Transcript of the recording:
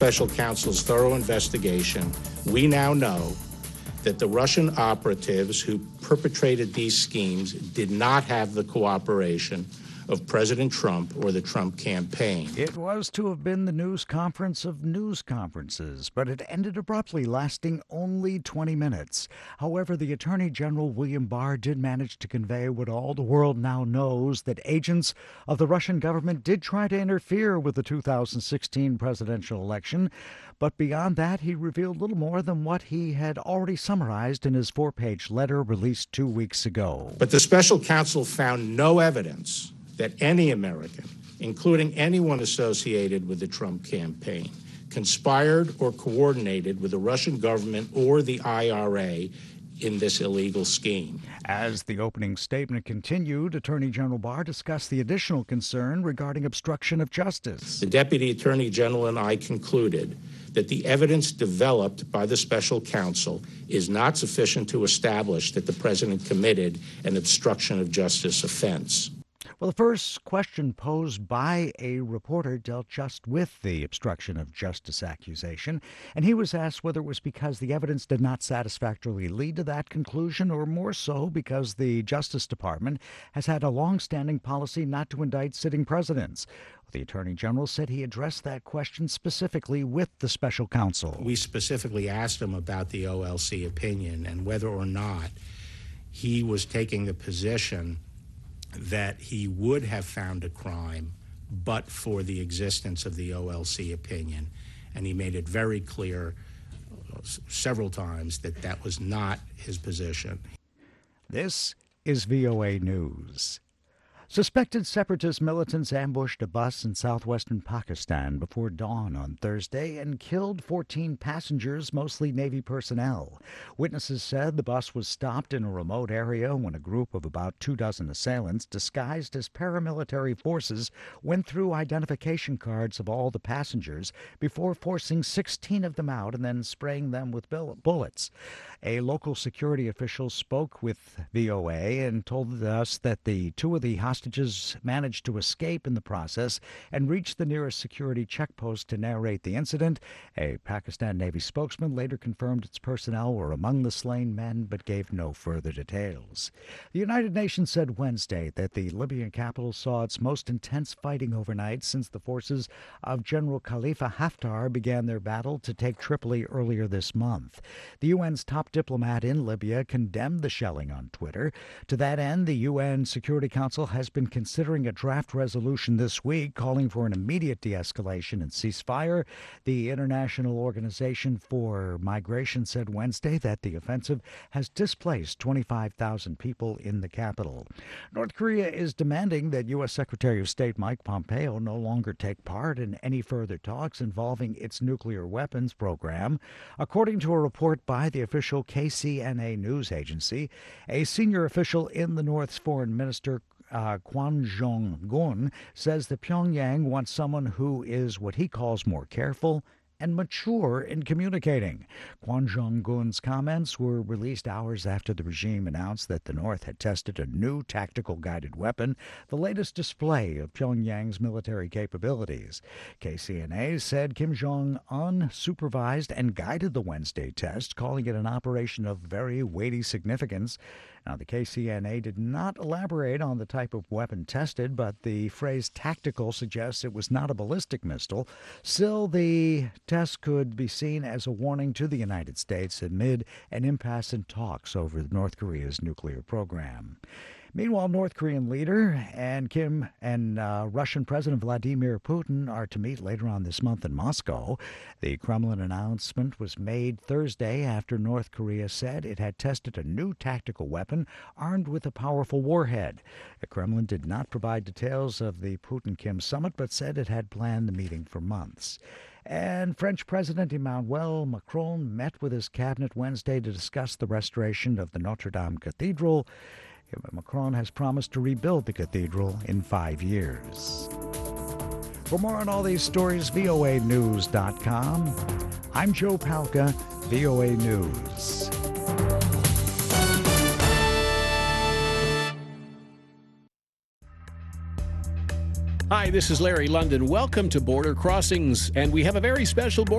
Special counsel's thorough investigation, we now know that the Russian operatives who perpetrated these schemes did not have the cooperation of President Trump or the Trump campaign. It was to have been the news conference of news conferences, but it ended abruptly, lasting only 20 minutes. However, the Attorney General William Barr did manage to convey what all the world now knows, that agents of the Russian government did try to interfere with the 2016 presidential election. But beyond that, he revealed little more than what he had already summarized in his 4-page letter released 2 weeks ago. But the special counsel found no evidence that any American, including anyone associated with the Trump campaign, conspired or coordinated with the Russian government or the IRA in this illegal scheme. As the opening statement continued, Attorney General Barr discussed the additional concern regarding obstruction of justice. The Deputy Attorney General and I concluded that the evidence developed by the special counsel is not sufficient to establish that the president committed an obstruction of justice offense. Well, the first question posed by a reporter dealt just with the obstruction of justice accusation, and he was asked whether it was because the evidence did not satisfactorily lead to that conclusion, or more so because the Justice Department has had a long-standing policy not to indict sitting presidents. The Attorney General said he addressed that question specifically with the special counsel. We specifically asked him about the OLC opinion and whether or not he was taking the position that he would have found a crime but for the existence of the OLC opinion. And he made it very clear several times that that was not his position. This is VOA News. Suspected separatist militants ambushed a bus in southwestern Pakistan before dawn on Thursday and killed 14 passengers, mostly Navy personnel. Witnesses said the bus was stopped in a remote area when a group of about 24 assailants disguised as paramilitary forces went through identification cards of all the passengers before forcing 16 of them out and then spraying them with bullets. A local security official spoke with VOA and told us that the two of the hostages managed to escape in the process and reached the nearest security checkpost to narrate the incident. A Pakistan Navy spokesman later confirmed its personnel were among the slain men but gave no further details. The United Nations said Wednesday that the Libyan capital saw its most intense fighting overnight since the forces of General Khalifa Haftar began their battle to take Tripoli earlier this month. The UN's top diplomat in Libya condemned the shelling on Twitter. To that end, the UN Security Council has been considering a draft resolution this week calling for an immediate de-escalation and ceasefire. The International Organization for Migration said Wednesday that the offensive has displaced 25,000 people in the capital. North Korea is demanding that U.S. Secretary of State Mike Pompeo no longer take part in any further talks involving its nuclear weapons program. According to a report by the official KCNA news agency, a senior official in the North's foreign minister Kwon Jong-gun says that Pyongyang wants someone who is what he calls more careful and mature in communicating. Kwon Jong-gun's comments were released hours after the regime announced that the North had tested a new tactical guided weapon, the latest display of Pyongyang's military capabilities. KCNA said Kim Jong-un supervised and guided the Wednesday test, calling it an operation of very weighty significance. Now, the KCNA did not elaborate on the type of weapon tested, but the phrase tactical suggests it was not a ballistic missile. Still, the test could be seen as a warning to the United States amid an impasse in talks over North Korea's nuclear program. Meanwhile, North Korean leader and Russian President Vladimir Putin are to meet later on this month in Moscow. The Kremlin announcement was made Thursday after North Korea said it had tested a new tactical weapon armed with a powerful warhead. The Kremlin did not provide details of the Putin-Kim summit, but said it had planned the meeting for months. And French President Emmanuel Macron met with his cabinet Wednesday to discuss the restoration of the Notre Dame Cathedral. Macron has promised to rebuild the cathedral in 5 years. For more on all these stories, voanews.com. I'm Joe Palca, VOA News. Hi, this is Larry London. Welcome to Border Crossings, and we have a very special border